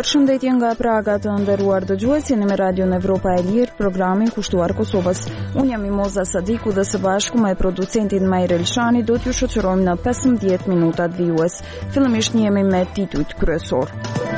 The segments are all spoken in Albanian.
Përshëndetje nga Praga të nderuar dëgjues, jeni me Radion Evropa e Lirë, programin kushtuar Kosovës. Unë jam Mimoza Sadiku dhe së bashku me producentin Majrel Shani do t'ju shoqërojmë në 15 minutat vijues. Fillimisht jemi me titujt kryesor.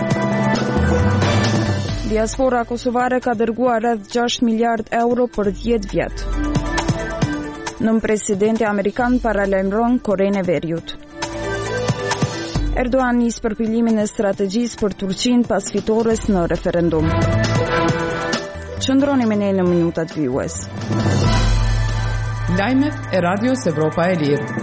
Diaspora kosovare ka dërguar rreth 6 miliard euro për 10 vjet. Nën presidenti amerikan paralajmëron Korenë e Veriut. Erdogan nis përpilimin e strategjisë për Turqinë pas fitores në referendum. Qëndroni me ne në minutat vijues. Lajmet e Radios Evropa e Lirë.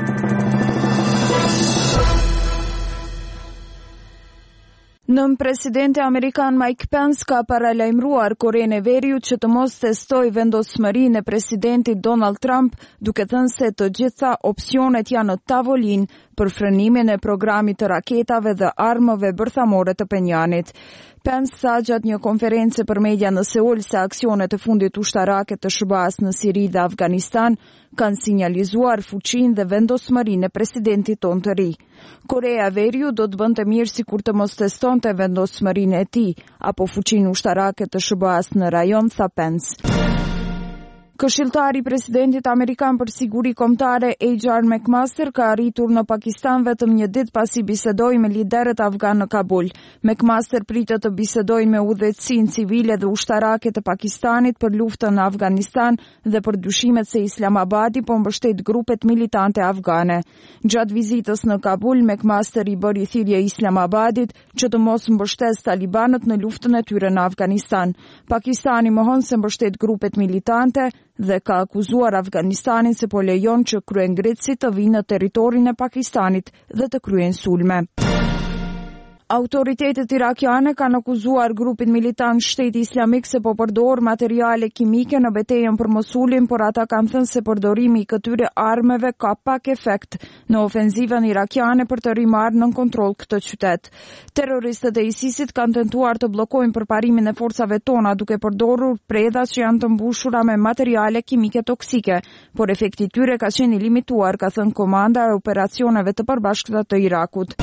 Nën presidenti amerikan Mike Pence ka paralajmëruar Korenë e Veriut që të mos testojë vendosmërinë e presidentit Donald Trump, duke thënë se të gjitha opsionet janë në tavolinë për frenimin e programit të raketave dhe armëve bërthamore të Penjanit. Pence tha gjatë një konferencë për media në Seul se aksionet e fundit ushtarake të SBA-s në Siri dhe Afganistan kanë sinjalizuar fuqinë dhe vendosmërinë e presidentit tonë të ri. Korea e Veriut do të bënte mirë sikur të mos testonte vendosmërinë e tij apo fuqinë ushtarake të SBA-s në rajon, tha Pence. Këshilltari i presidentit amerikan për siguri kombëtare H.R. McMaster ka arritur në Pakistan vetëm një ditë pasi bisedoi me liderët afgan në Kabul. McMaster pritet të bisedojë me udhëheqësinë civile dhe ushtarake të Pakistanit për luftën në Afganistan dhe për dyshimet se Islamabadi po mbështet grupet militante afgane. Gjatë vizitës në Kabul, McMaster i bëri thirrje Islamabadit që të mos mbështesë talibanët në luftën e tyre në Afganistan. Pakistani mohon se mbështet grupet militante dhe ka akuzuar Afganistanin se po lejon që kryengritësit të vinë në territorin e Pakistanit dhe të kryejnë sulme. Autoritetet irakiane kanë akuzuar grupin militant Shteti Islamik se po përdor materiale kimike në betejën për Mosulin, por ata kanë thënë se përdorimi i këtyre armëve ka pak efekt në ofenzivën irakiane për të rimarrë nën kontroll këtë qytet. Terroristët e ISIS-it kanë tentuar të bllokojnë përparimin e forcave tona duke përdorur predha që janë të mbushura me materiale kimike toksike, por efekti i tyre ka qenë i limituar, ka thënë Komanda e Operacioneve të Përbashkëta të Irakut.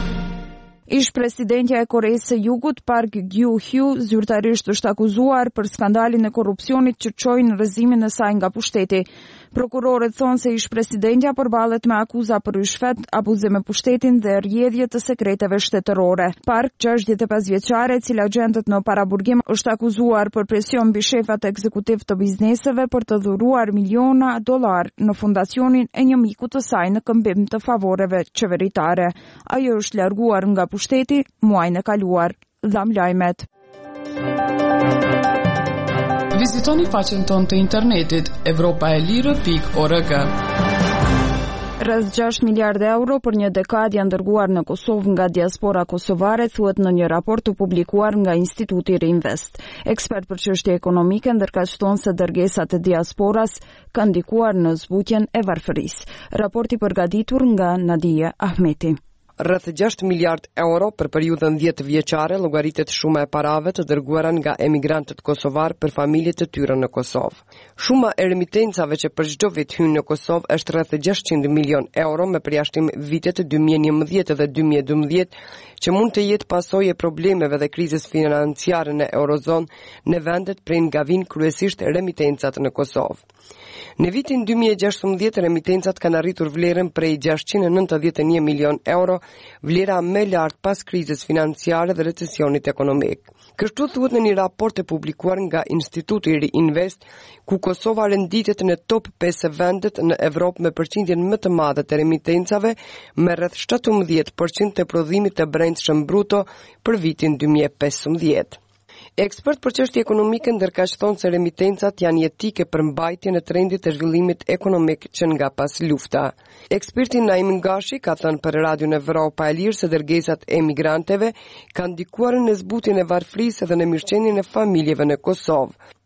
Ish presidentja e Koreas së Jugut Park Geun-hye zyrtarisht është akuzuar për skandalin e korrupsionit që çoi në rrëzimin e saj nga pushteti. Prokurorët thonë se ish presidentja përballet me akuza për rishfet, abuzim me pushtetin dhe rrjedhje të sekreteve shtetërore. Park, 65 vjeçare, e cila gjendet në paraburgim, është akuzuar për presion mbi shefat ekzekutiv të bizneseve për të dhuruar miliona dollar në fundacionin e një miku të saj në këmbim të favoreve qeveritare. Ajo është larguar nga pushteti muajin e kaluar. Dham lajmet. Vizitoni faqen tonë të internetit evropaelire.org. Rreth 6 miliard euro për një dekadë janë dërguar në Kosovë nga diaspora kosovare, thuhet në një raport të publikuar nga Instituti Reinvest. Ekspert për çështje ekonomike ndërkaqëson se dërgesat e diasporas kanë ndikuar në zbutjen e varfërisë. Raporti përgatitur nga Nadia Ahmeti. Rreth 6 miliard euro për periudhën 10 vjeçare llogaritet shuma e parave të dërguara nga emigrantët kosovar për familjet e tyre në Kosovë. Shuma e remitencave që për çdo vit hyjnë në Kosovë është rreth 600 milion euro me përjashtim vitet 2011 dhe 2012 që mund të jetë pasojë e problemeve dhe krizës financiare në Eurozonë në vendet prej nga vijnë kryesisht remitencat në Kosovë. Në vitin 2016 remitencat kanë arritur vlerën prej 691 milion euro, vlera më e lartë pas krizës financiare dhe recesionit ekonomik. Kështu thuhet në një raport e publikuar nga Instituti Reinvest, ku Kosova renditet në top 5 vendet në Evropë me përqindjen më të madhe të remitencave, me rreth 17% të prodhimit të brendshëm bruto për vitin 2015. Ekspert për çështje ekonomike ndërkaqëson se remitencat janë jetike për mbajtjen e trendit të zhvillimit ekonomik që nga pas lufta. Eksperti Naim Ngashi ka thënë për Radion Evropa e Lirë se dërgesat e emigranteve kanë ndikuar në zbutjen e varfërisë dhe në mirëqenien e familjeve në Kosovë.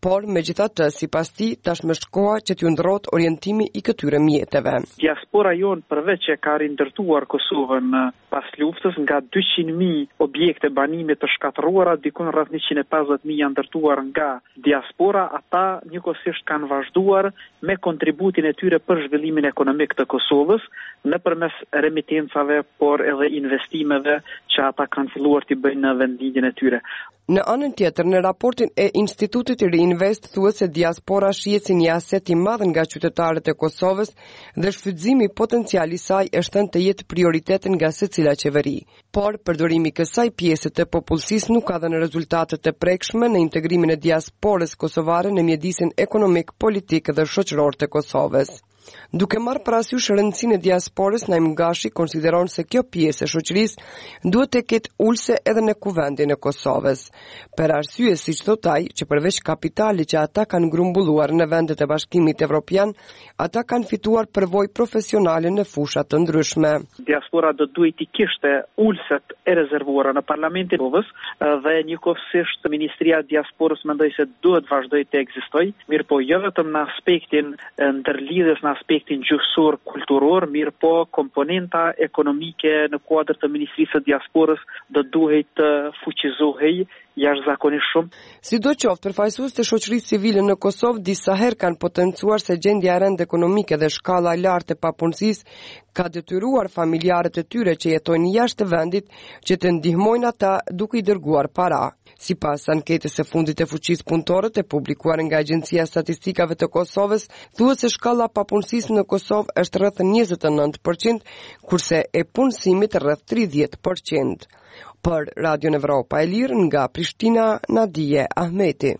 Por, megjithatë, sipas tij, tashmë është koha që t'ju ndrohet orientimi i këtyre mjeteve. Diaspora jonë përveç që ka rindërtuar Kosovën pas luftës nga 200.000 objekte banime të shkatëruara, dikon rreth 150.000 janë ndërtuar nga diaspora, ata njëkohësisht kanë vazhduar me kontributin e tyre për zhvillimin ekonomik të Kosovës nëpërmes remitencave, por edhe investimeve që ata kanë filluar t'i bëjnë në vendlindjen e tyre. Në anën tjetër, në raportin e Institutit Reinvest thuhet se diaspora shihet si një aset i madh nga qytetarët e Kosovës dhe shfrytëzimi potencial i saj është thënë të jetë prioritet nga secila qeveri. Por përdorimi i kësaj pjese të popullsisë nuk ka dhënë rezultate të prekshme në integrimin e diasporës kosovare në mjedisin ekonomik, politik dhe shoqëror të Kosovës. Duke marrë parasysh rëndësinë e diasporës, Naim Gashi konsideron se kjo pjesë e shoqërisë duhet të ketë ulse edhe në kuvendin e Kosovës. Per arsye, siç thot ai, që përveç kapitalit që ata kanë grumbulluar në vendet e Bashkimit Evropian, ata kanë fituar përvojë profesionale në fusha të ndryshme. Diaspora do duhet të kishte ulset e rezervuara në Parlamentin e Kosovës dhe njëkohësisht Ministria e Diasporës mendoj se duhet vazhdojë të ekzistojë, mirë po jo vetëm në aspektin ndërlidhjes në aspektin gjuhësor, kulturor, mirë po komponenta ekonomike në kuadër të Ministrisë së Diasporës do duhet të fuqizohej jashtëzakonisht shumë. Sidoqoftë, përfaqësues të shoqërisë civile në Kosovë disa herë kanë potencuar se gjendja e rëndë ekonomike dhe shkalla e lartë e papunësisë ka detyruar familjarët e tyre që jetojnë jashtë vendit që të ndihmojnë ata duke i dërguar para. Sipas anketës së fundit të fuqisë punëtore të publikuar nga Agjencia e Statistikave të Kosovës, thuhet se shkalla e papunësisë në Kosovë është rreth 29%, kurse e punësimit rreth 30%. Për Radio Evropa e Lirë nga Prishtina, Nadije Ahmeti.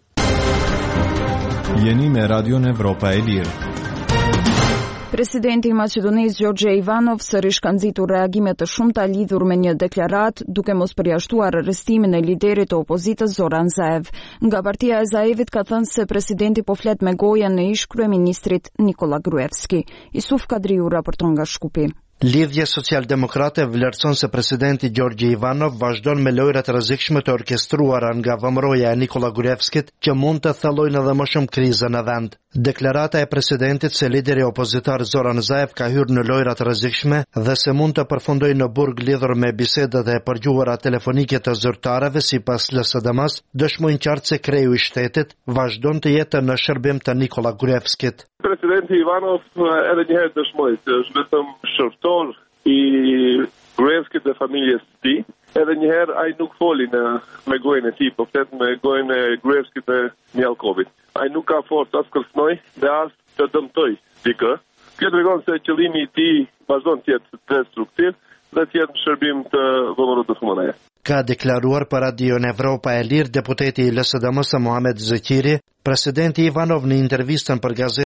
Jeni me Radio Evropa e Lirë. Presidenti i Maqedonisë Gjorgje Ivanov sërish ka nxitur reagime të shumta lidhur me një deklaratë duke mos përjashtuar arrestimin e liderit të opozitës Zoran Zaev. Nga partia e Zaevit ka thënë se presidenti po flet me gojen e ish kryeministrit Nikola Gruevski. Isuf Kadriu raporton nga Shkupi. Lidhja Social-Demokrate vlerëson se presidenti Gjorgje Ivanov vazhdon me lojrat rrezikshme të orkestruara nga vëmëroja e Nikola Gruevskit që mund të thellojnë edhe më shumë krizën në vend. Deklarata e presidentit se lideri opozitar Zoran Zaev ka hyrë në lojrat rrezikshme dhe se mund të përfundojë në burg lidhur me bisedat e përgjuara telefonike të zyrtarëve sipas LSDM-s, dëshmojnë qartë se kreu i shtetit vazhdon të jetë në shërbim të Nikola Gruevskit. Presidenti Ivanov edhe një herë dëshmoi se është vetëm shërtor i Gruevskit dhe familjes së tij. Edhe një herë ai nuk foli me gojën e tij, por flet me gojën e Gruevskit dhe Mjalkovit. Ai nuk ka forcë as kërcënoj dhe as të dëmtoj dikë. Kjo tregon se qëllimi i tij vazhdon të jetë destruktiv dhe të jetë në shërbim të vëmërut të fëmijëve. Ka deklaruar për Radio Evropa e Lirë deputeti i LSDM-s Muhamet Zekiri, presidenti Ivanov në intervistën për gazetë